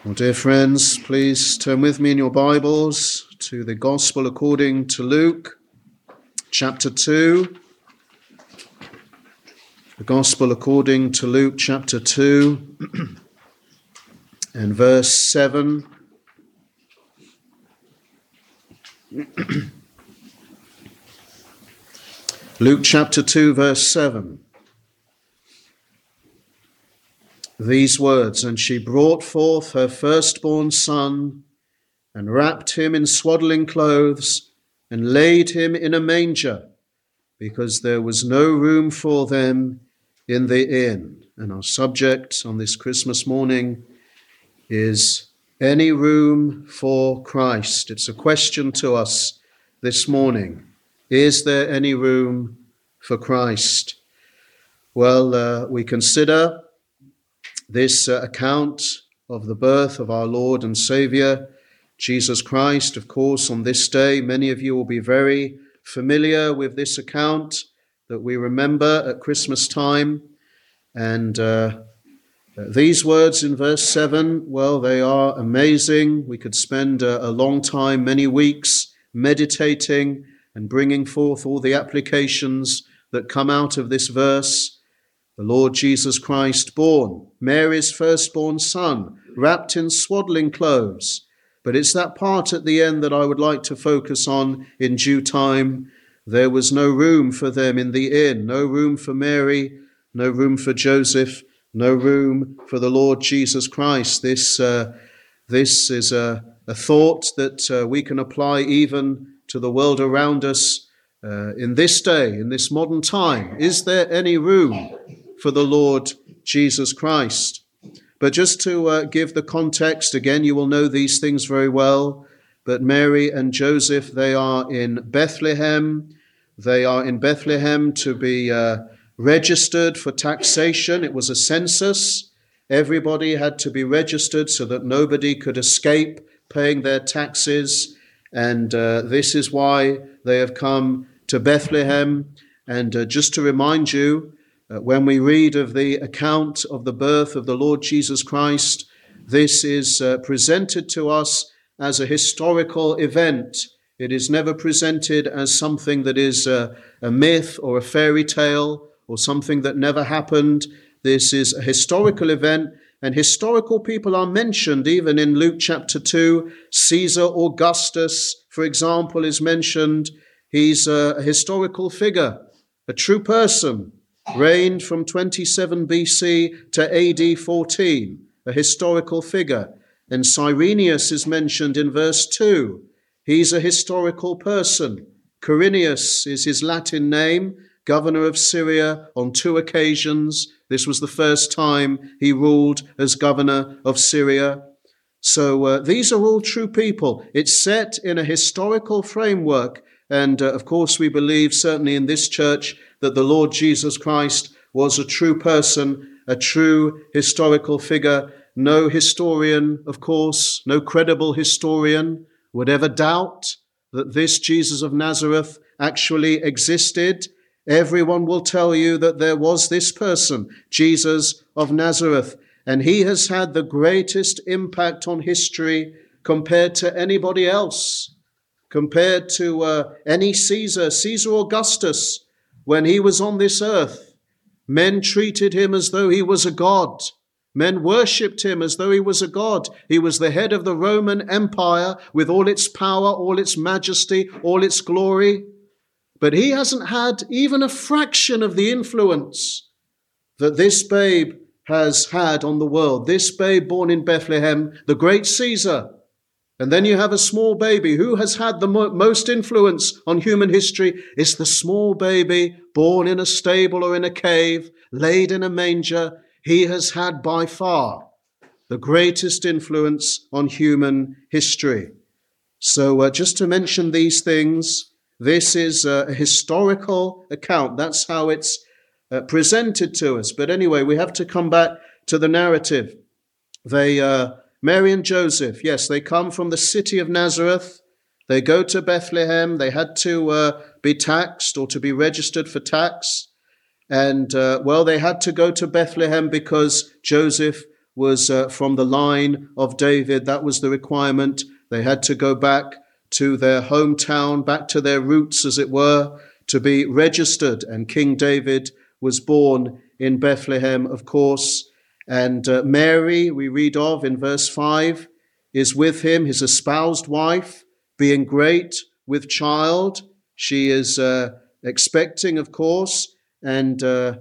Well, dear friends, please turn with me in your Bibles to the Gospel according to Luke, chapter 2. The Gospel according to Luke, chapter 2, and verse 7. Luke chapter 2, verse 7. These words, "And she brought forth her firstborn son, and wrapped him in swaddling clothes, and laid him in a manger, because there was no room for them in the inn." And our subject on this Christmas morning is any room for Christ. It's a question to us this morning. Is there any room for Christ? Well, we consider this account of the birth of our Lord and Saviour, Jesus Christ. Of course, on this day, many of you will be very familiar with this account that we remember at Christmas time. And these words in verse 7, well, they are amazing. We could spend a long time, many weeks, meditating and bringing forth all the applications that come out of this verse. The Lord Jesus Christ born, Mary's firstborn son, wrapped in swaddling clothes. But it's that part at the end that I would like to focus on in due time. There was no room for them in the inn, no room for Mary, no room for Joseph, no room for the Lord Jesus Christ. This is a thought that we can apply even to the world around us in this day, in this modern time. Is there any room for the Lord Jesus Christ? But just to give the context, again, you will know these things very well, but Mary and Joseph, they are in Bethlehem. They are in Bethlehem to be registered for taxation. It was a census. Everybody had to be registered so that nobody could escape paying their taxes. And this is why they have come to Bethlehem. And just to remind you, when we read of the account of the birth of the Lord Jesus Christ, this is presented to us as a historical event. It is never presented as something that is a myth or a fairy tale or something that never happened. This is a historical event, and historical people are mentioned even in Luke chapter 2. Caesar Augustus, for example, is mentioned. He's a historical figure, a true person. Reigned from 27 BC to AD 14, a historical figure. And Cyrenius is mentioned in verse 2. He's a historical person. Quirinius is his Latin name, governor of Syria on 2 occasions. This was the first time he ruled as governor of Syria. So these are all true people. It's set in a historical framework. And of course, we believe, certainly in this church, that the Lord Jesus Christ was a true person, a true historical figure. No historian, of course, no credible historian would ever doubt that this Jesus of Nazareth actually existed. Everyone will tell you that there was this person, Jesus of Nazareth, and he has had the greatest impact on history compared to anybody else, compared to any Caesar Augustus. When he was on this earth, men treated him as though he was a god. Men worshipped him as though he was a god. He was the head of the Roman Empire with all its power, all its majesty, all its glory. But he hasn't had even a fraction of the influence that this babe has had on the world. This babe born in Bethlehem, the great Caesar. And then you have a small baby. Who has had the most influence on human history? It's the small baby born in a stable or in a cave, laid in a manger. He has had by far the greatest influence on human history. So just to mention these things, this is a historical account. That's how it's presented to us. But anyway, we have to come back to the narrative. Mary and Joseph, yes, they come from the city of Nazareth. They go to Bethlehem. They had to be taxed or to be registered for tax. And, they had to go to Bethlehem because Joseph was from the line of David. That was the requirement. They had to go back to their hometown, back to their roots, as it were, to be registered. And King David was born in Bethlehem, of course. And Mary, we read of in verse 5, is with him, his espoused wife, being great with child. She is expecting, of course. And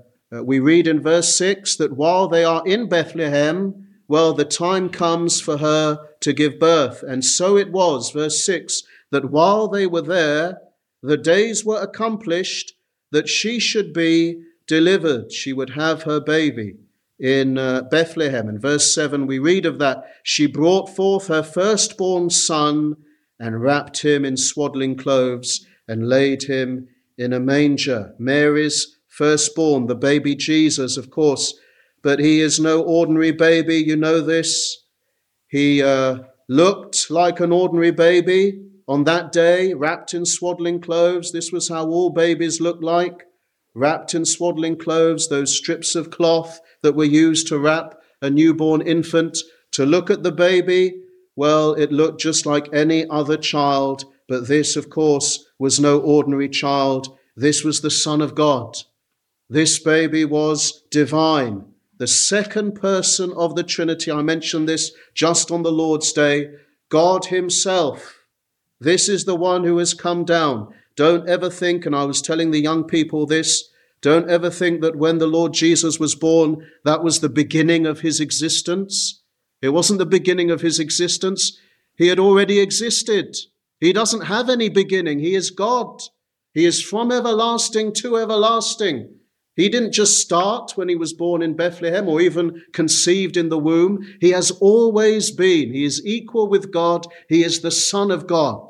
we read in verse 6 that while they are in Bethlehem, well, the time comes for her to give birth. And so it was, verse 6, that while they were there, the days were accomplished that she should be delivered. She would have her baby in Bethlehem. In verse 7, we read of that. She brought forth her firstborn son and wrapped him in swaddling clothes and laid him in a manger. Mary's firstborn, the baby Jesus, of course, but he is no ordinary baby. You know this. He looked like an ordinary baby on that day, wrapped in swaddling clothes. This was how all babies looked like, wrapped in swaddling clothes, those strips of cloth that were used to wrap a newborn infant. To look at the baby, well, it looked just like any other child, but this, of course, was no ordinary child. This was the Son of God. This baby was divine, the second person of the Trinity. I mentioned this just on the Lord's Day. God himself. This is the one who has come down. Don't ever think, and I was telling the young people this, don't ever think that when the Lord Jesus was born, that was the beginning of his existence. It wasn't the beginning of his existence. He had already existed. He doesn't have any beginning. He is God. He is from everlasting to everlasting. He didn't just start when he was born in Bethlehem or even conceived in the womb. He has always been. He is equal with God. He is the Son of God.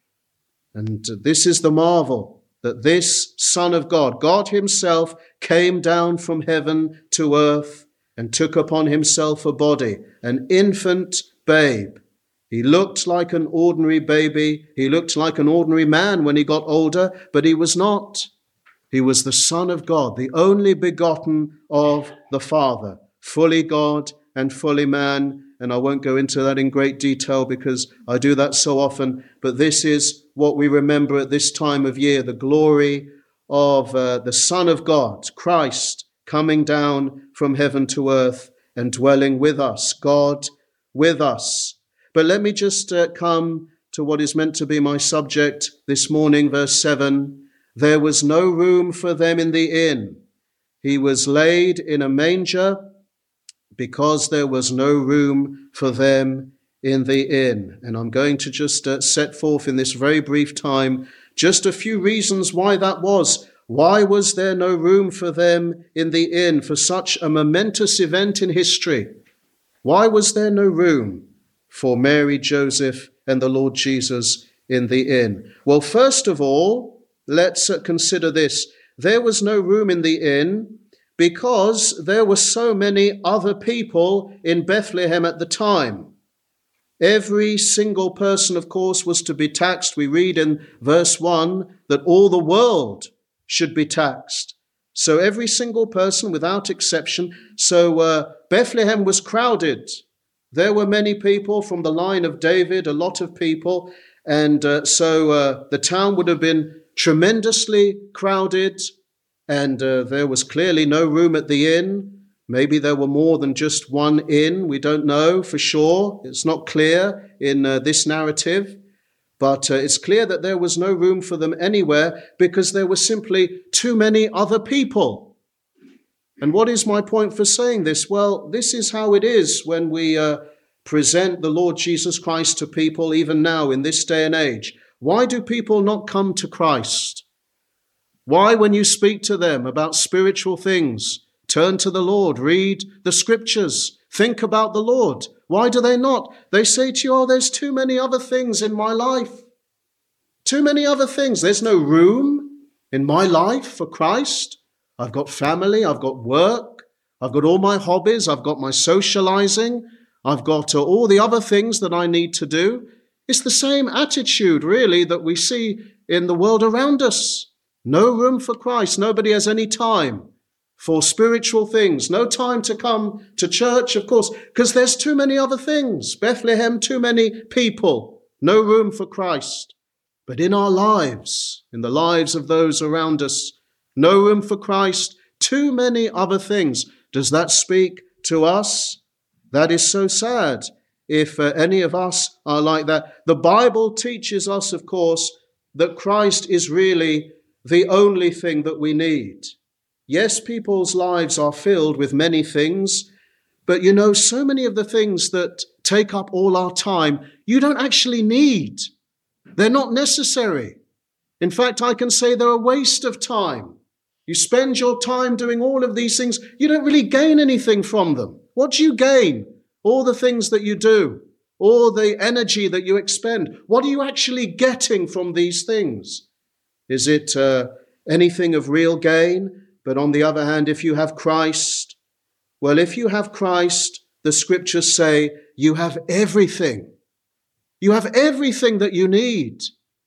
And this is the marvel, that this Son of God, God himself, came down from heaven to earth and took upon himself a body, an infant babe. He looked like an ordinary baby. He looked like an ordinary man when he got older, but he was not. He was the Son of God, the only begotten of the Father, fully God and fully man. And I won't go into that in great detail because I do that so often. But this is what we remember at this time of year, the glory of the Son of God, Christ, coming down from heaven to earth and dwelling with us, God with us. But let me just come to what is meant to be my subject this morning, verse 7. There was no room for them in the inn. He was laid in a manger because there was no room for them in the inn. And I'm going to just set forth in this very brief time just a few reasons why that was. Why was there no room for them in the inn for such a momentous event in history? Why was there no room for Mary, Joseph, and the Lord Jesus in the inn? Well, first of all, let's consider this. There was no room in the inn because there were so many other people in Bethlehem at the time. Every single person, of course, was to be taxed. We read in verse 1 that all the world should be taxed. So every single person without exception. So Bethlehem was crowded. There were many people from the line of David, a lot of people. And so the town would have been tremendously crowded. And there was clearly no room at the inn. Maybe there were more than just one inn. We don't know for sure. It's not clear in this narrative. But it's clear that there was no room for them anywhere because there were simply too many other people. And what is my point for saying this? Well, this is how it is when we present the Lord Jesus Christ to people, even now in this day and age. Why do people not come to Christ? Why, when you speak to them about spiritual things, turn to the Lord, read the scriptures, think about the Lord? Why do they not? They say to you, oh, there's too many other things in my life. Too many other things. There's no room in my life for Christ. I've got family, I've got work, I've got all my hobbies, I've got my socializing, I've got all the other things that I need to do. It's the same attitude, really, that we see in the world around us. No room for Christ. Nobody has any time. for spiritual things. No time to come to church, of course, because there's too many other things. Bethlehem, too many people. No room for Christ. But in our lives, in the lives of those around us, no room for Christ, too many other things. Does that speak to us? That is so sad if any of us are like that. The Bible teaches us, of course, that Christ is really the only thing that we need. Yes, people's lives are filled with many things, but you know, so many of the things that take up all our time, you don't actually need. They're not necessary. In fact, I can say they're a waste of time. You spend your time doing all of these things, you don't really gain anything from them. What do you gain? All the things that you do, all the energy that you expend. What are you actually getting from these things? Is it anything of real gain? But on the other hand, if you have Christ, well, if you have Christ, the scriptures say you have everything. You have everything that you need.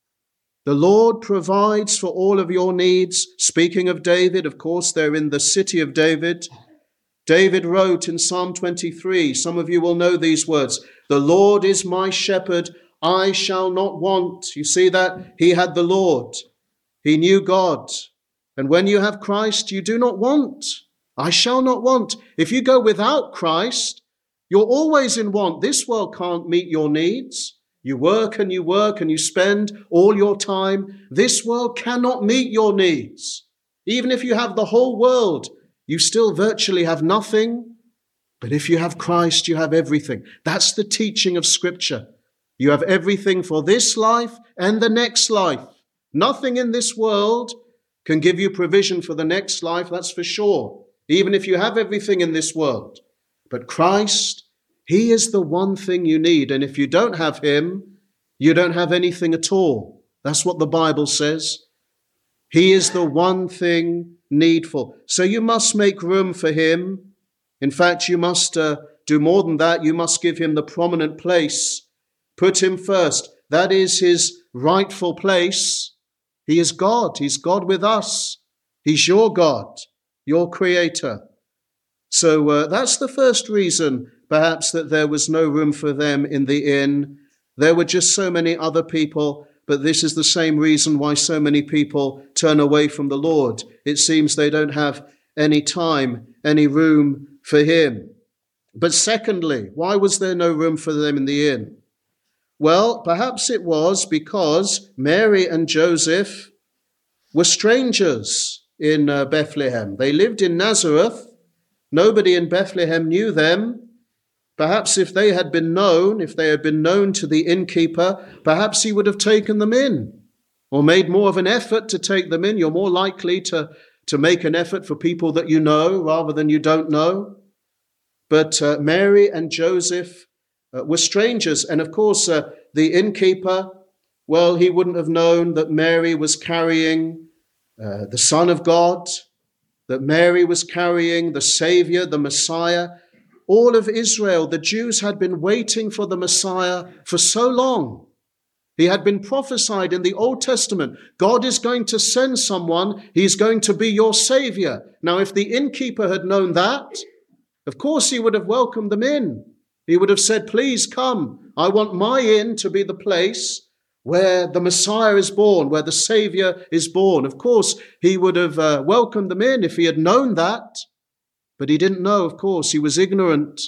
The Lord provides for all of your needs. Speaking of David, of course, they're in the city of David. David wrote in Psalm 23, some of you will know these words, "The Lord is my shepherd, I shall not want." You see that? He had the Lord. He knew God. And when you have Christ, you do not want. I shall not want. If you go without Christ, you're always in want. This world can't meet your needs. You work and you spend all your time. This world cannot meet your needs. Even if you have the whole world, you still virtually have nothing. But if you have Christ, you have everything. That's the teaching of Scripture. You have everything for this life and the next life. Nothing in this world can give you provision for the next life, that's for sure, even if you have everything in this world. But Christ, He is the one thing you need. And if you don't have Him, you don't have anything at all. That's what the Bible says. He is the one thing needful. So you must make room for Him. In fact, you must do more than that. You must give Him the prominent place. Put Him first. That is His rightful place. He is God. He's God with us. He's your God, your Creator. So that's the first reason, perhaps, that there was no room for them in the inn. There were just so many other people, but this is the same reason why so many people turn away from the Lord. It seems they don't have any time, any room for Him. But secondly, why was there no room for them in the inn? Well, perhaps it was because Mary and Joseph were strangers in Bethlehem. They lived in Nazareth. Nobody in Bethlehem knew them. Perhaps if they had been known to the innkeeper, perhaps he would have taken them in or made more of an effort to take them in. You're more likely to make an effort for people that you know rather than you don't know. But Mary and Joseph were strangers. And of course, the innkeeper, well, he wouldn't have known that Mary was carrying the Son of God, that Mary was carrying the Savior, the Messiah. All of Israel, the Jews, had been waiting for the Messiah for so long. He had been prophesied in the Old Testament. God is going to send someone. He's going to be your Savior. Now, if the innkeeper had known that, of course he would have welcomed them in. He would have said, "Please come. I want my inn to be the place where the Messiah is born, where the Savior is born." Of course, he would have welcomed them in if he had known that. But he didn't know, of course. He was ignorant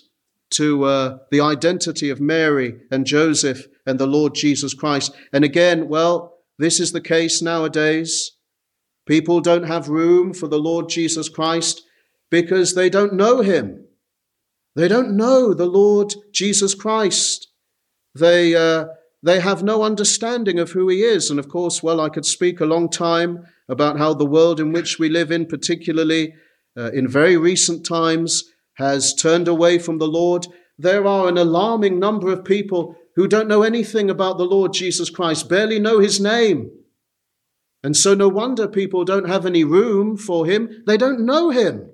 to the identity of Mary and Joseph and the Lord Jesus Christ. And again, well, this is the case nowadays. People don't have room for the Lord Jesus Christ because they don't know Him. They don't know the Lord Jesus Christ. They have no understanding of who He is. And of course, well, I could speak a long time about how the world in which we live in, particularly in very recent times, has turned away from the Lord. There are an alarming number of people who don't know anything about the Lord Jesus Christ, barely know His name. And so no wonder people don't have any room for Him. They don't know Him.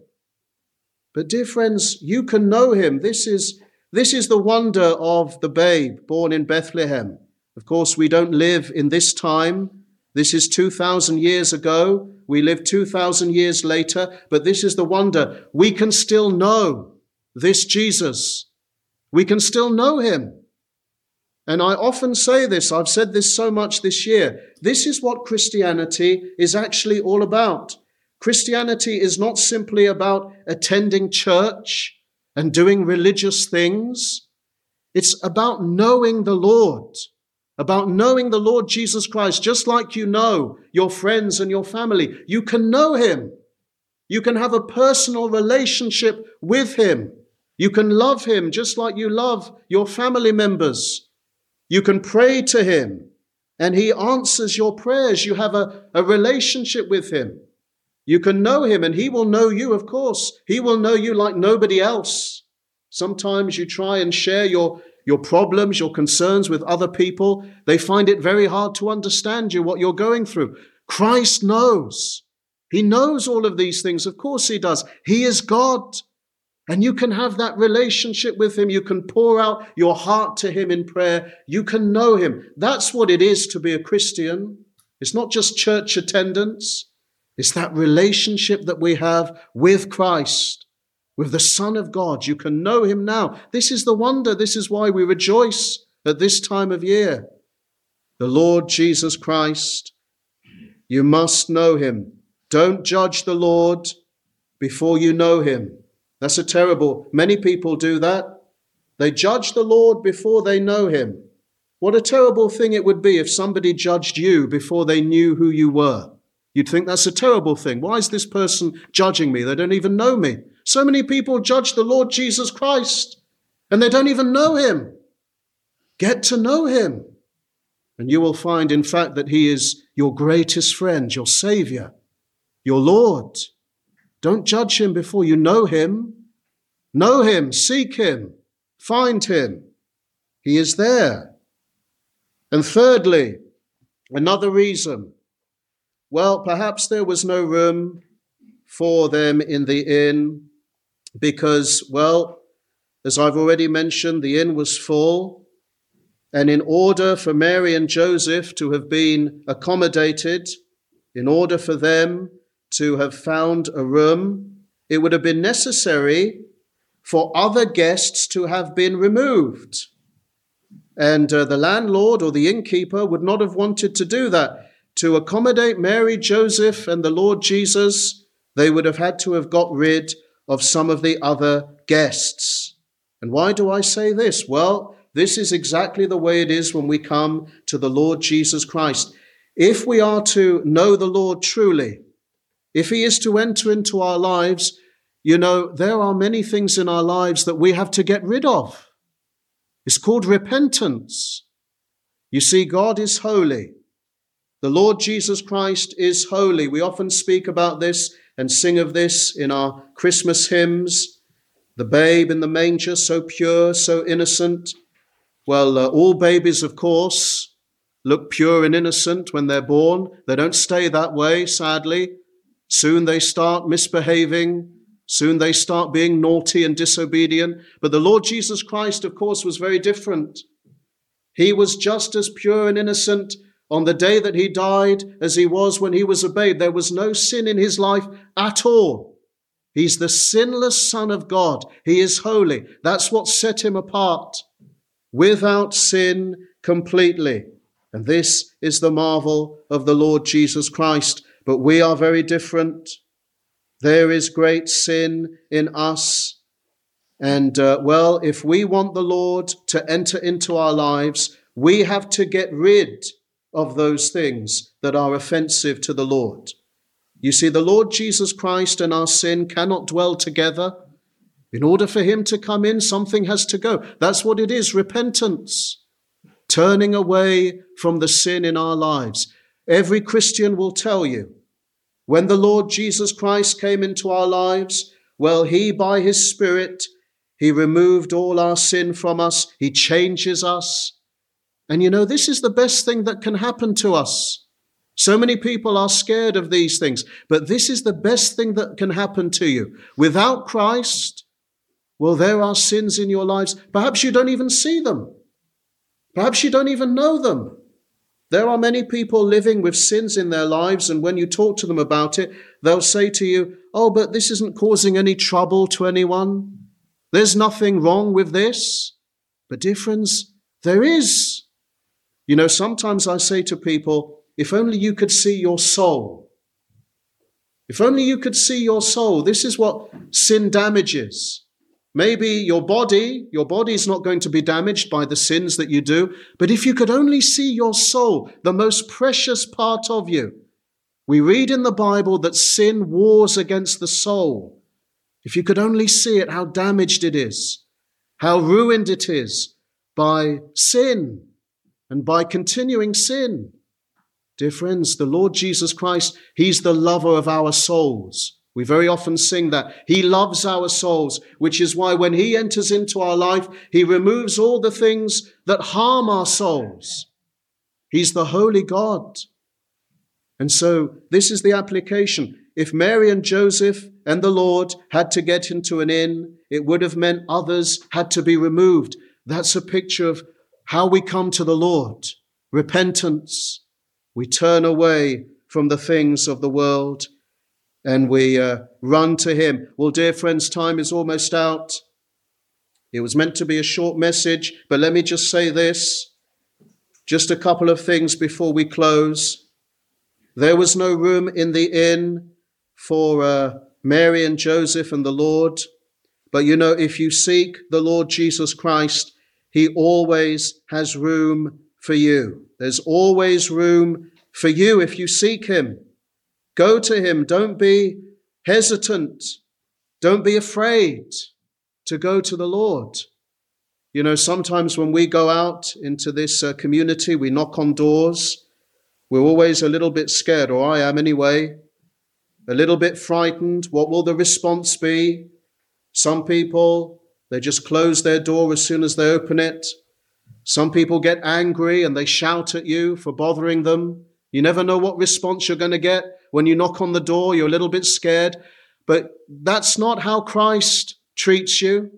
But dear friends, you can know Him. This is the wonder of the babe born in Bethlehem. Of course, we don't live in this time, This is 2,000 years ago. We live 2,000 years later, but this is the wonder. We can still know this Jesus. We can still know him. And I often say this, I've said this so much this year. This is what Christianity is actually all about. Christianity is not simply about attending church and doing religious things. It's about knowing the Lord, about knowing the Lord Jesus Christ, just like you know your friends and your family. You can know him. You can have a personal relationship with him. You can love him just like you love your family members. You can pray to him and he answers your prayers. You have a relationship with him. You can know him and he will know you, of course. He will know you like nobody else. Sometimes you try and share your problems, your concerns with other people. They find it very hard to understand you, what you're going through. Christ knows. He knows all of these things. Of course he does. He is God. And you can have that relationship with him. You can pour out your heart to him in prayer. You can know him. That's what it is to be a Christian. It's not just church attendance. It's that relationship that we have with Christ, with the Son of God. You can know him now. This is the wonder. This is why we rejoice at this time of year. The Lord Jesus Christ. You must know him. Don't judge the Lord before you know him. That's many people do that. They judge the Lord before they know him. What a terrible thing it would be if somebody judged you before they knew who you were. You'd think that's a terrible thing. Why is this person judging me? They don't even know me. So many people judge the Lord Jesus Christ and they don't even know him. Get to know him. And you will find, in fact, that he is your greatest friend, your Savior, your Lord. Don't judge him before you know him. Know him, seek him, find him. He is there. And thirdly, another reason. Well, perhaps there was no room for them in the inn because, well, as I've already mentioned, the inn was full. And in order for Mary and Joseph to have been accommodated, in order for them to have found a room, it would have been necessary for other guests to have been removed. And the landlord or the innkeeper would not have wanted to do that. To accommodate Mary, Joseph, and the Lord Jesus, they would have had to have got rid of some of the other guests. And why do I say this? Well, this is exactly the way it is when we come to the Lord Jesus Christ. If we are to know the Lord truly, if he is to enter into our lives, there are many things in our lives that we have to get rid of. It's called repentance. You see, God is holy. The Lord Jesus Christ is holy. We often speak about this and sing of this in our Christmas hymns. The babe in the manger, so pure, so innocent. Well, all babies, of course, look pure and innocent when they're born. They don't stay that way, sadly. Soon they start misbehaving. Soon they start being naughty and disobedient. But the Lord Jesus Christ, of course, was very different. He was just as pure and innocent on the day that he died as he was when he was a babe. There was no sin in his life at all. He's the sinless Son of God. He is holy. That's what set him apart. Without sin completely. And this is the marvel of the Lord Jesus Christ. But we are very different. There is great sin in us. And if we want the Lord to enter into our lives, we have to get rid of those things that are offensive to the Lord. You see, the Lord Jesus Christ and our sin cannot dwell together. In order for him to come in, something has to go. That's what it is, repentance. Turning away from the sin in our lives. Every Christian will tell you, when the Lord Jesus Christ came into our lives, well, he, by his Spirit, he removed all our sin from us. He changes us. And this is the best thing that can happen to us. So many people are scared of these things, but this is the best thing that can happen to you. Without Christ, well, there are sins in your lives. Perhaps you don't even see them. Perhaps you don't even know them. There are many people living with sins in their lives, and when you talk to them about it, they'll say to you, oh, but this isn't causing any trouble to anyone. There's nothing wrong with this. But dear friends, there is. You know, sometimes I say to people, if only you could see your soul. If only you could see your soul. This is what sin damages. Maybe your body's not going to be damaged by the sins that you do, but if you could only see your soul, the most precious part of you. We read in the Bible that sin wars against the soul. If you could only see it, how damaged it is, how ruined it is by sin and by continuing sin. Dear friends, the Lord Jesus Christ, he's the lover of our souls. We very often sing that. He loves our souls, which is why when he enters into our life, he removes all the things that harm our souls. He's the holy God. And so this is the application. If Mary and Joseph and the Lord had to get into an inn, it would have meant others had to be removed. That's a picture of how we come to the Lord. Repentance. We turn away from the things of the world and we run to him. Well, dear friends, time is almost out. It was meant to be a short message, but let me just say this. Just a couple of things before we close. There was no room in the inn for Mary and Joseph and the Lord. But you know, if you seek the Lord Jesus Christ, he always has room for you. There's always room for you if you seek him. Go to him. Don't be hesitant. Don't be afraid to go to the Lord. You know, sometimes when we go out into this community, we knock on doors. We're always a little bit scared, or I am anyway, a little bit frightened. What will the response be? Some people, they just close their door as soon as they open it. Some people get angry and they shout at you for bothering them. You never know what response you're going to get. When you knock on the door, you're a little bit scared. But that's not how Christ treats you.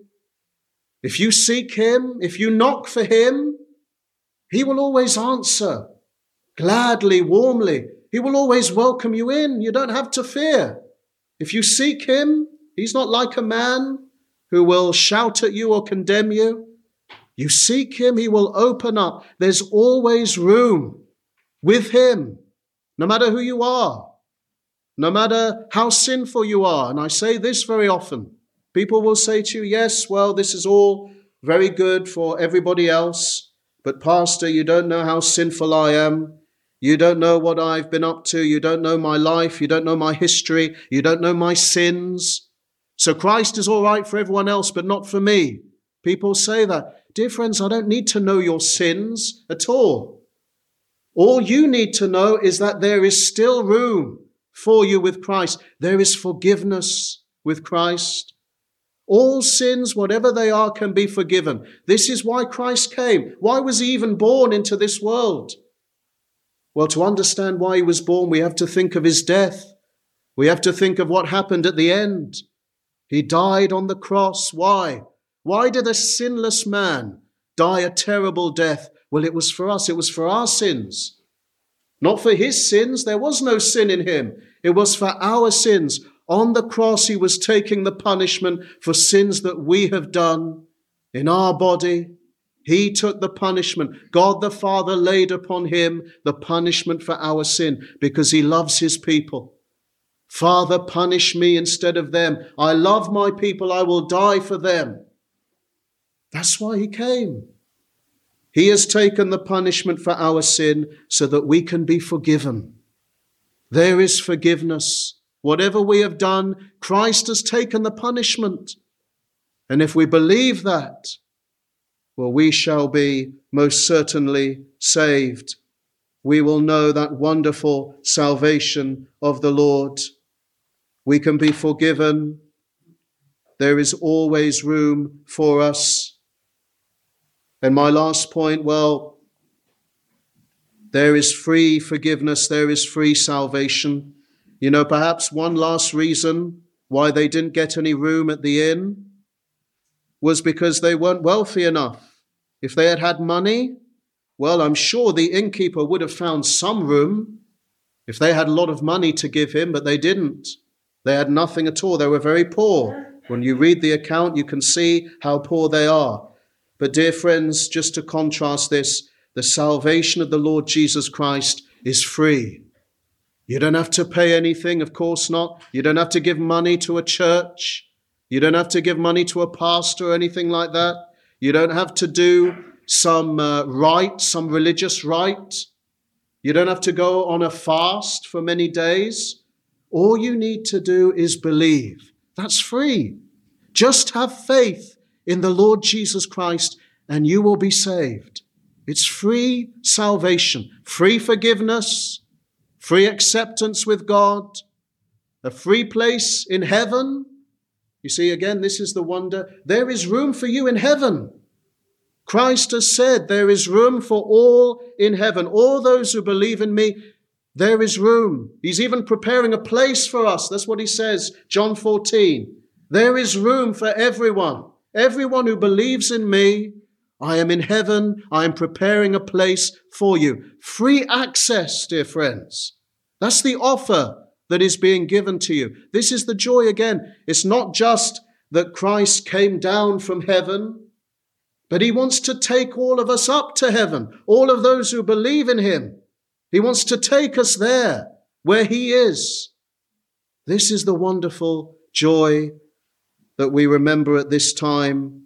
If you seek him, if you knock for him, he will always answer. Gladly, warmly. He will always welcome you in. You don't have to fear. If you seek him, he's not like a man who will shout at you or condemn you. You seek him, he will open up. There's always room with him, no matter who you are, no matter how sinful you are. And I say this very often. People will say to you, yes, well, this is all very good for everybody else, but Pastor, you don't know how sinful I am. You don't know what I've been up to. You don't know my life. You don't know my history. You don't know my sins. So Christ is all right for everyone else, but not for me. People say that. Dear friends, I don't need to know your sins at all. All you need to know is that there is still room for you with Christ. There is forgiveness with Christ. All sins, whatever they are, can be forgiven. This is why Christ came. Why was he even born into this world? Well, to understand why he was born, we have to think of his death. We have to think of what happened at the end. He died on the cross. Why? Why did a sinless man die a terrible death? Well, it was for us. It was for our sins. Not for his sins. There was no sin in him. It was for our sins. On the cross, he was taking the punishment for sins that we have done in our body. He took the punishment. God the Father laid upon him the punishment for our sin because he loves his people. Father, punish me instead of them. I love my people. I will die for them. That's why he came. He has taken the punishment for our sin so that we can be forgiven. There is forgiveness. Whatever we have done, Christ has taken the punishment. And if we believe that, well, we shall be most certainly saved. We will know that wonderful salvation of the Lord. We can be forgiven. There is always room for us. And my last point, well, there is free forgiveness. There is free salvation. You know, perhaps one last reason why they didn't get any room at the inn was because they weren't wealthy enough. If they had had money, well, I'm sure the innkeeper would have found some room if they had a lot of money to give him, but they didn't. They had nothing at all. They were very poor. When you read the account, you can see how poor they are. But dear friends, just to contrast this, the salvation of the Lord Jesus Christ is free. You don't have to pay anything, of course not. You don't have to give money to a church. You don't have to give money to a pastor or anything like that. You don't have to do some rite, some religious rite. You don't have to go on a fast for many days. All you need to do is believe. That's free. Just have faith in the Lord Jesus Christ and you will be saved. It's free salvation, free forgiveness, free acceptance with God, a free place in heaven. You see, again, this is the wonder. There is room for you in heaven. Christ has said there is room for all in heaven. All those who believe in me, there is room. He's even preparing a place for us. That's what he says, John 14. There is room for everyone. Everyone who believes in me, I am in heaven. I am preparing a place for you. Free access, dear friends. That's the offer that is being given to you. This is the joy again. It's not just that Christ came down from heaven, but he wants to take all of us up to heaven, all of those who believe in him. He wants to take us there where he is. This is the wonderful joy that we remember at this time.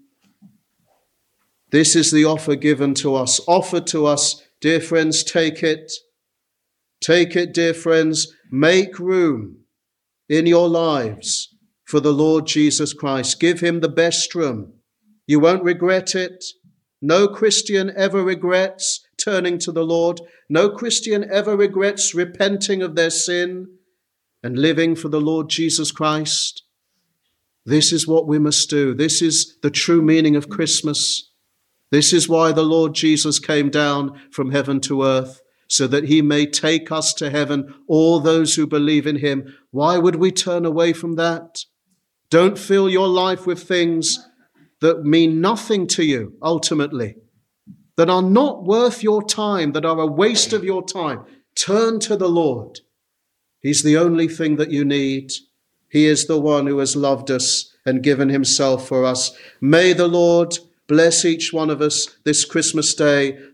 This is the offer given to us, offered to us. Dear friends, take it. Take it, dear friends. Make room in your lives for the Lord Jesus Christ. Give him the best room. You won't regret it. No Christian ever regrets turning to the Lord. No Christian ever regrets repenting of their sin and living for the Lord Jesus Christ. This is what we must do. This is the true meaning of Christmas. This is why the Lord Jesus came down from heaven to earth, so that he may take us to heaven, all those who believe in him. Why would we turn away from that? Don't fill your life with things that mean nothing to you ultimately, that are not worth your time, that are a waste of your time. Turn to the Lord. He's the only thing that you need. He is the one who has loved us and given himself for us. May the Lord bless each one of us this Christmas day